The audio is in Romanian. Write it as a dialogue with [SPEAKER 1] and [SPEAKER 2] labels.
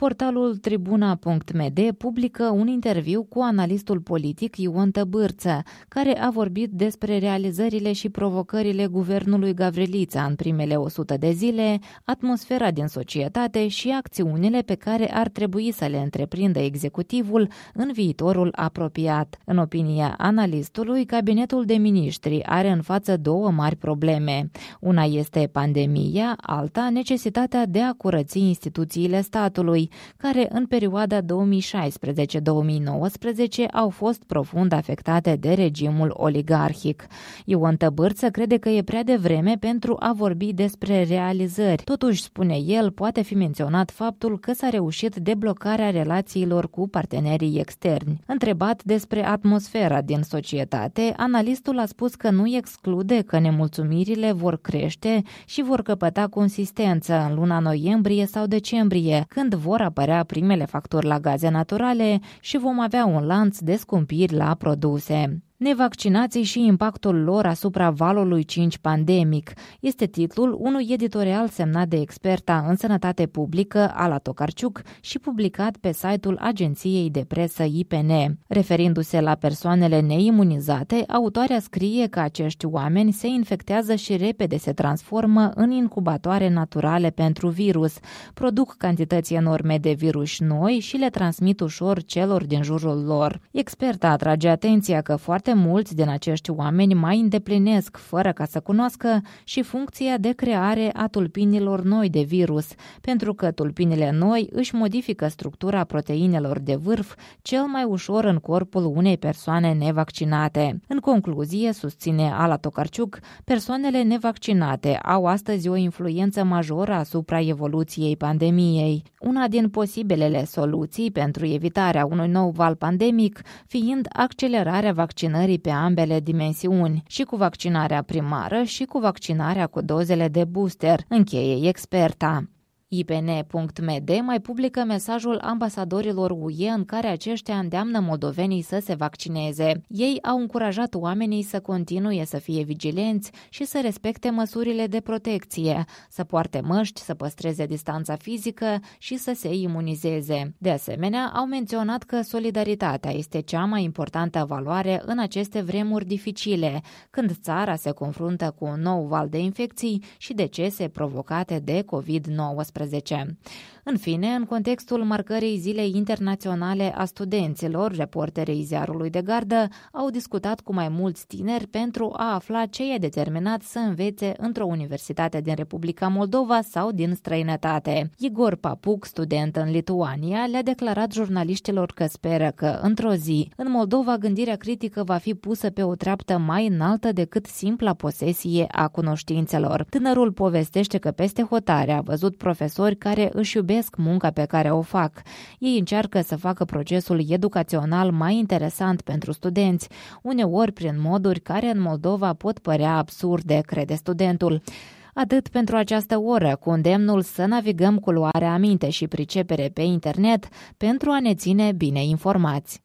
[SPEAKER 1] Portalul Tribuna.md publică un interviu cu analistul politic Ion Tăbârță, care a vorbit despre realizările și provocările guvernului Gavrilița în primele 100 de zile, atmosfera din societate și acțiunile pe care ar trebui să le întreprindă executivul în viitorul apropiat. În opinia analistului, cabinetul de miniștri are în față două mari probleme. Una este pandemia, alta necesitatea de a curăți instituțiile statului, care în perioada 2016-2019 au fost profund afectate de regimul oligarhic. Ion Tăbârță crede că e prea devreme pentru a vorbi despre realizări. Totuși, spune el, poate fi menționat faptul că s-a reușit deblocarea relațiilor cu partenerii externi. Întrebat despre atmosfera din societate, analistul a spus că nu exclude că nemulțumirile vor crește și vor căpăta consistență în luna noiembrie sau decembrie, când vor apărea primele facturi la gaze naturale și vom avea un lanț de scumpiri la produse. Nevaccinații și impactul lor asupra valului 5 pandemic este titlul unui editorial semnat de experta în sănătate publică Ala Tokarczuk și publicat pe site-ul agenției de presă IPN. Referindu-se la persoanele neimunizate, autoarea scrie că acești oameni se infectează și repede se transformă în incubatoare naturale pentru virus, produc cantități enorme de virus noi și le transmit ușor celor din jurul lor. Experta atrage atenția că foarte mulți din acești oameni mai îndeplinesc, fără ca să cunoască, și funcția de creare a tulpinilor noi de virus, pentru că tulpinile noi își modifică structura proteinelor de vârf cel mai ușor în corpul unei persoane nevaccinate. În concluzie, susține Ala Tokarczuk, persoanele nevaccinate au astăzi o influență majoră asupra evoluției pandemiei. Una din posibilele soluții pentru evitarea unui nou val pandemic fiind accelerarea vaccinării pe ambele dimensiuni, și cu vaccinarea primară și cu vaccinarea cu dozele de booster, încheie experta. IPN.md mai publică mesajul ambasadorilor UE în care aceștia îndeamnă moldovenii să se vaccineze. Ei au încurajat oamenii să continue să fie vigilenți și să respecte măsurile de protecție, să poarte măști, să păstreze distanța fizică și să se imunizeze. De asemenea, au menționat că solidaritatea este cea mai importantă valoare în aceste vremuri dificile, când țara se confruntă cu un nou val de infecții și decese provocate de COVID-19. În fine, în contextul marcării Zilei Internaționale a Studenților, reporterii Ziarului de Gardă au discutat cu mai mulți tineri pentru a afla ce i-a determinat să învețe într-o universitate din Republica Moldova sau din străinătate. Igor Papuc, student în Lituania, le-a declarat jurnaliștilor că speră că, într-o zi, în Moldova gândirea critică va fi pusă pe o treaptă mai înaltă decât simpla posesie a cunoștințelor. Tânărul povestește că peste hotare a văzut profesori care își iubesc munca pe care o fac. Ei încearcă să facă procesul educațional mai interesant pentru studenți, uneori prin moduri care în Moldova pot părea absurde, crede studentul. Atât pentru această oră, cu îndemnul să navigăm cu luare aminte și pricepere pe internet pentru a ne ține bine informați.